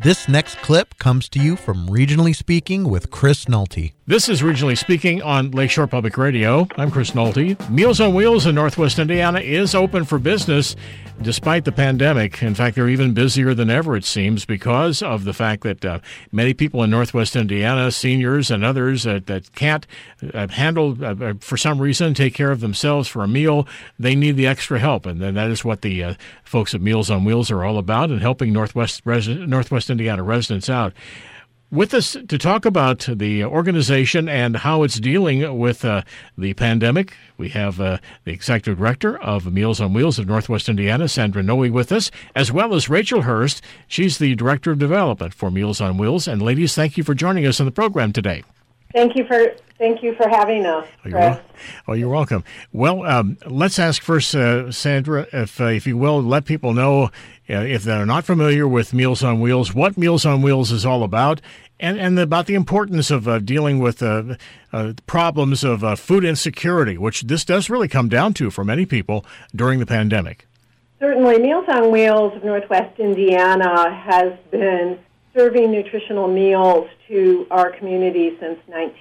This next clip comes to you from Regionally Speaking with Chris Nolte. This is Regionally Speaking on Lakeshore Public Radio. I'm Chris Nolte. Meals on Wheels in Northwest Indiana is open for business despite the pandemic. In fact, they're even busier than ever, it seems, because of the fact that many people in Northwest Indiana, seniors and others that can't handle, for some reason, take care of themselves for a meal, they need the extra help. And then that is what the folks at Meals on Wheels are all about, and helping Northwest Indiana residents out. With us to talk about the organization and how it's dealing with the pandemic, we have the Executive Director of Meals on Wheels of Northwest Indiana, Sandra Noe, with us, as well as Rachel Hurst. She's the Director of Development for Meals on Wheels. And ladies, thank you for joining us on the program today. Thank you for having us, Chris. You're welcome. Well, let's ask first, Sandra, if you will, let people know, if they're not familiar with Meals on Wheels, what Meals on Wheels is all about, and about the importance of dealing with problems of food insecurity, which this does really come down to for many people during the pandemic. Certainly, Meals on Wheels of Northwest Indiana has been serving nutritional meals to our community since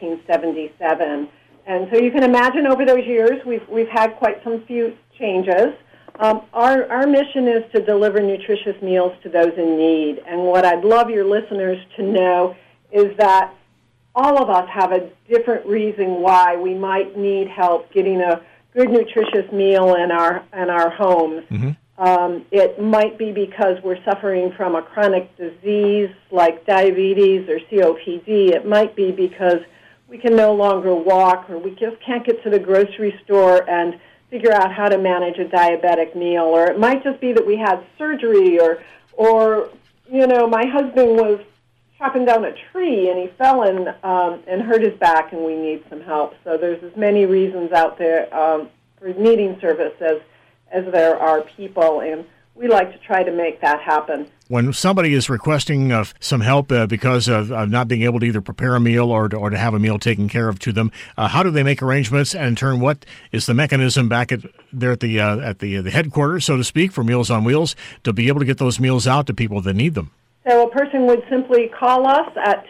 1977. And so you can imagine over those years we've had quite some few changes. Our mission is to deliver nutritious meals to those in need. And what I'd love your listeners to know is that all of us have a different reason why we might need help getting a good nutritious meal in our homes. Mm-hmm. It might be because we're suffering from a chronic disease like diabetes or COPD. It might be because we can no longer walk, or we just can't get to the grocery store and figure out how to manage a diabetic meal. Or it might just be that we had surgery, or my husband was chopping down a tree and he fell and hurt his back, and we need some help. So there's as many reasons out there for needing service as there are people, and we like to try to make that happen. When somebody is requesting some help because of not being able to either prepare a meal or to have a meal taken care of to them, how do they make arrangements? And in turn, what is the mechanism back at the headquarters, so to speak, for Meals on Wheels to be able to get those meals out to people that need them? So a person would simply call us at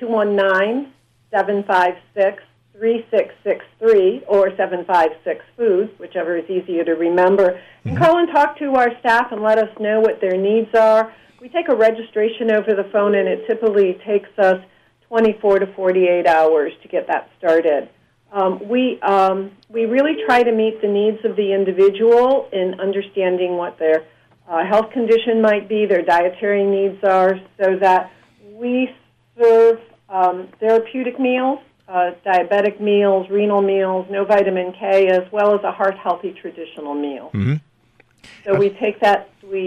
219-756-3663 or 756-FOOD, whichever is easier to remember, and call and talk to our staff and let us know what their needs are. We take a registration over the phone, and it typically takes us 24 to 48 hours to get that started. We really try to meet the needs of the individual in understanding what their health condition might be, their dietary needs are, so that we serve therapeutic meals, diabetic meals, renal meals, no vitamin K, as well as a heart-healthy traditional meal. Mm-hmm. So we take that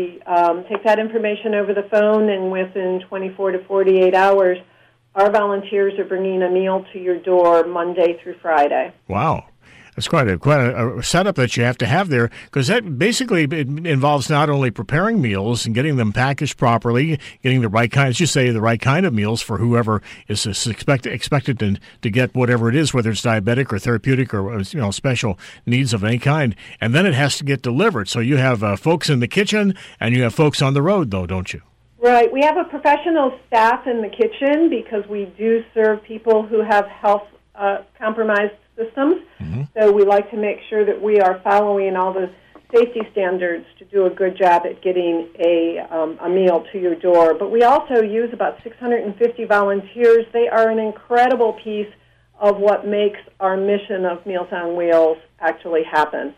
information over the phone, and within 24 to 48 hours, our volunteers are bringing a meal to your door Monday through Friday. Wow. That's quite a setup that you have to have there, because that basically involves not only preparing meals and getting them packaged properly, getting the right kind, as you say, the right kind of meals for whoever is expected to get whatever it is, whether it's diabetic or therapeutic or special needs of any kind, and then it has to get delivered. So you have folks in the kitchen and you have folks on the road, though, don't you? Right. We have a professional staff in the kitchen because we do serve people who have health compromised systems. Mm-hmm. So we like to make sure that we are following all the safety standards to do a good job at getting a meal to your door. But we also use about 650 volunteers. They are an incredible piece of what makes our mission of Meals on Wheels actually happen.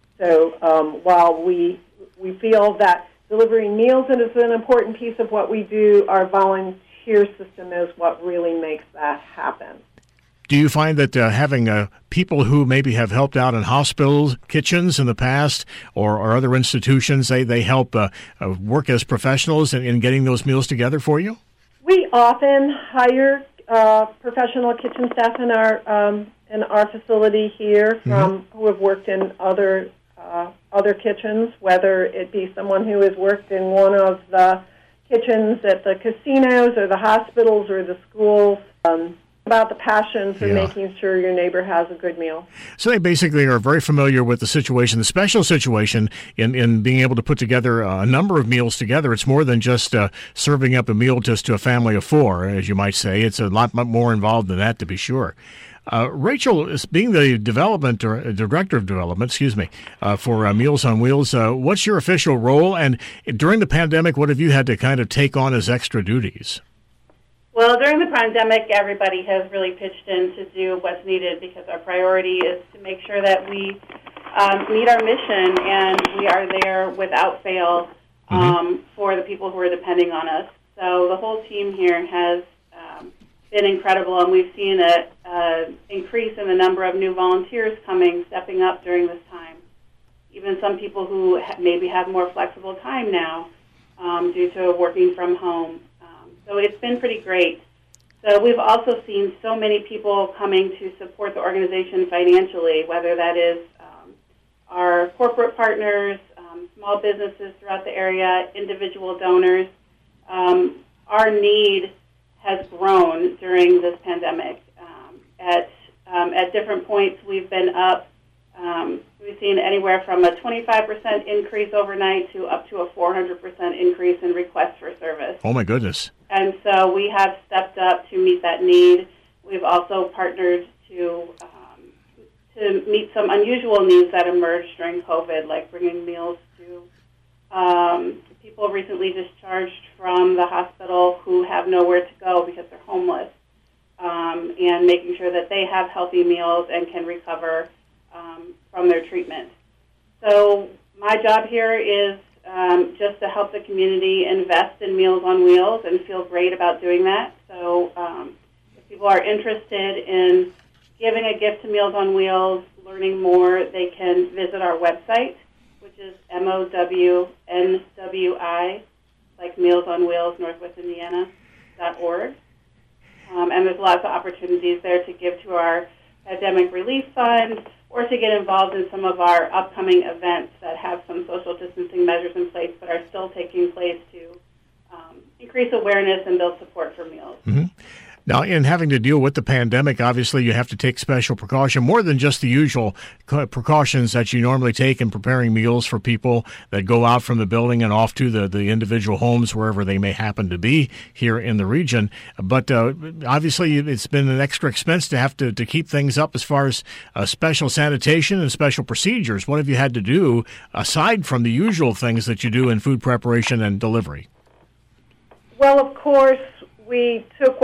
So while we feel that delivering meals is an important piece of what we do, our volunteer system is what really makes that happen. Do you find that having people who maybe have helped out in hospitals, kitchens in the past, or other institutions, they help work as professionals in getting those meals together for you? We often hire professional kitchen staff in our facility here from who have worked in other kitchens, whether it be someone who has worked in one of the kitchens at the casinos or the hospitals or the schools. about the passion for Yeah. making sure your neighbor has a good meal. So they basically are very familiar with the situation, the special situation in being able to put together a number of meals together. It's more than just serving up a meal just to a family of four, as you might say. It's a lot more involved than that, to be sure. Rachel, being the director of development, for Meals on Wheels, what's your official role? And during the pandemic, what have you had to kind of take on as extra duties? Well, during the pandemic, everybody has really pitched in to do what's needed because our priority is to make sure that we meet our mission and we are there without fail for the people who are depending on us. So the whole team here has been incredible, and we've seen an increase in the number of new volunteers stepping up during this time. Even some people who maybe have more flexible time now due to working from home. So it's been pretty great. So we've also seen so many people coming to support the organization financially, whether that is our corporate partners, small businesses throughout the area, individual donors. Our need has grown during this pandemic. At different points, we've been up. We've seen anywhere from a 25% increase overnight to up to a 400% increase in requests for service. Oh, my goodness. And so we have stepped up to meet that need. We've also partnered to meet some unusual needs that emerged during COVID, like bringing meals to people recently discharged from the hospital who have nowhere to go because they're homeless, and making sure that they have healthy meals and can recover from their treatment. So my job here is just to help the community invest in Meals on Wheels and feel great about doing that. So if people are interested in giving a gift to Meals on Wheels, learning more, they can visit our website, which is MOWNWI, like Meals on Wheels, northwestindiana.org. And there's lots of opportunities there to give to our pandemic relief fund or to get involved in some of our upcoming events that have some social distancing measures in place but are still taking place to increase awareness and build support for meals. Mm-hmm. Now, in having to deal with the pandemic, obviously you have to take special precaution, more than just the usual precautions that you normally take in preparing meals for people that go out from the building and off to the individual homes, wherever they may happen to be here in the region. But obviously it's been an extra expense to have to keep things up as far as special sanitation and special procedures. What have you had to do aside from the usual things that you do in food preparation and delivery? Well, of course, we took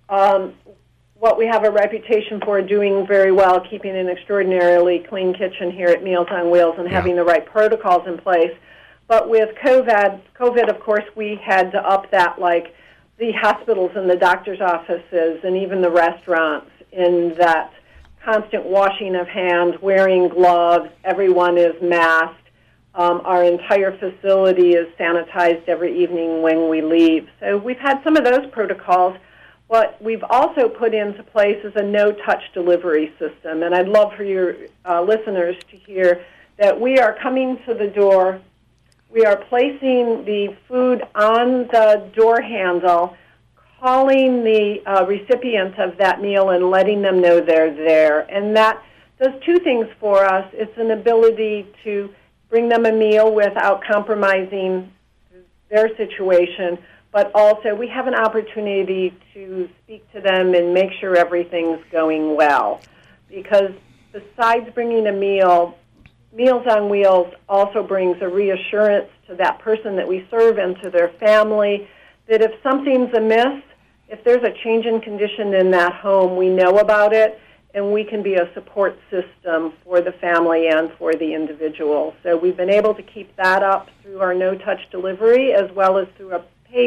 what we have a reputation for doing very well, keeping an extraordinarily clean kitchen here at Meals on Wheels and having the right protocols in place. But with COVID, of course, we had to up that, like the hospitals and the doctor's offices and even the restaurants, in that constant washing of hands, wearing gloves, everyone is masked. Our entire facility is sanitized every evening when we leave. So we've had some of those protocols. What we've also put into place is a no-touch delivery system, and I'd love for your listeners to hear that we are coming to the door. We are placing the food on the door handle, calling the recipient of that meal and letting them know they're there. And that does two things for us. It's an ability to bring them a meal without compromising their situation, but also we have an opportunity to speak to them and make sure everything's going well. Because besides bringing a meal, Meals on Wheels also brings a reassurance to that person that we serve and to their family that if something's amiss, if there's a change in condition in that home, we know about it, and we can be a support system for the family and for the individual. So we've been able to keep that up through our no-touch delivery as well as through a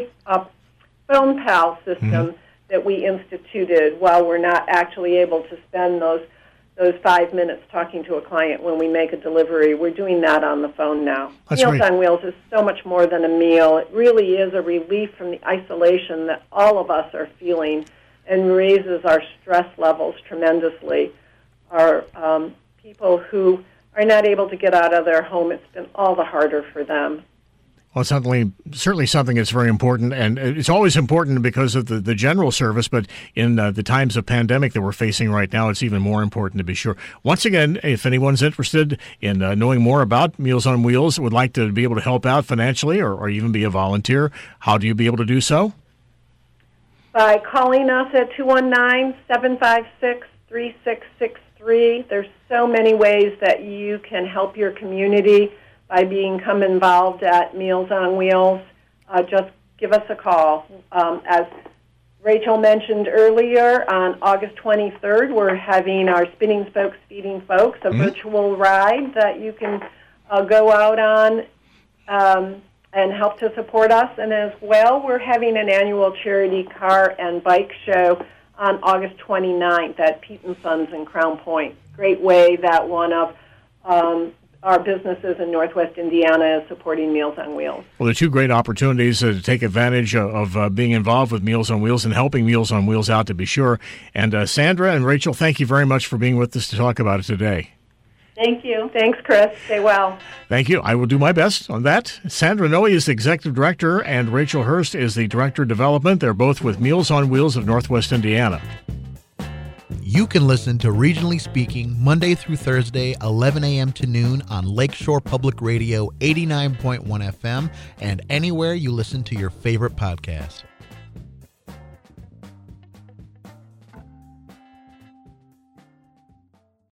phone pal system that we instituted while we're not actually able to spend those 5 minutes talking to a client when we make a delivery. We're doing that on the phone now. Meals on Wheels is so much more than a meal. It really is a relief from the isolation that all of us are feeling and raises our stress levels tremendously. Our people who are not able to get out of their home, it's been all the harder for them. Well, certainly something that's very important, and it's always important because of the general service, but in the times of pandemic that we're facing right now, it's even more important to be sure. Once again, if anyone's interested in knowing more about Meals on Wheels, would like to be able to help out financially or even be a volunteer, how do you be able to do so? By calling us at 219-756-3663. There's so many ways that you can help your community by become involved at Meals on Wheels. Just give us a call. As Rachel mentioned earlier, on August 23rd, we're having our Spinning Spokes, Feeding Folks, a virtual ride that you can go out on and help to support us. And as well, we're having an annual charity car and bike show on August 29th at Pete & Sons in Crown Point. Great way that one of our businesses in Northwest Indiana is supporting Meals on Wheels. Well, there are two great opportunities to take advantage of being involved with Meals on Wheels and helping Meals on Wheels out, to be sure. And Sandra and Rachel, thank you very much for being with us to talk about it today. Thank you. Thanks, Chris. Stay well. Thank you. I will do my best on that. Sandra Noe is the Executive Director, and Rachel Hurst is the Director of Development. They're both with Meals on Wheels of Northwest Indiana. You can listen to Regionally Speaking Monday through Thursday, 11 a.m. to noon on Lakeshore Public Radio 89.1 FM and anywhere you listen to your favorite podcasts.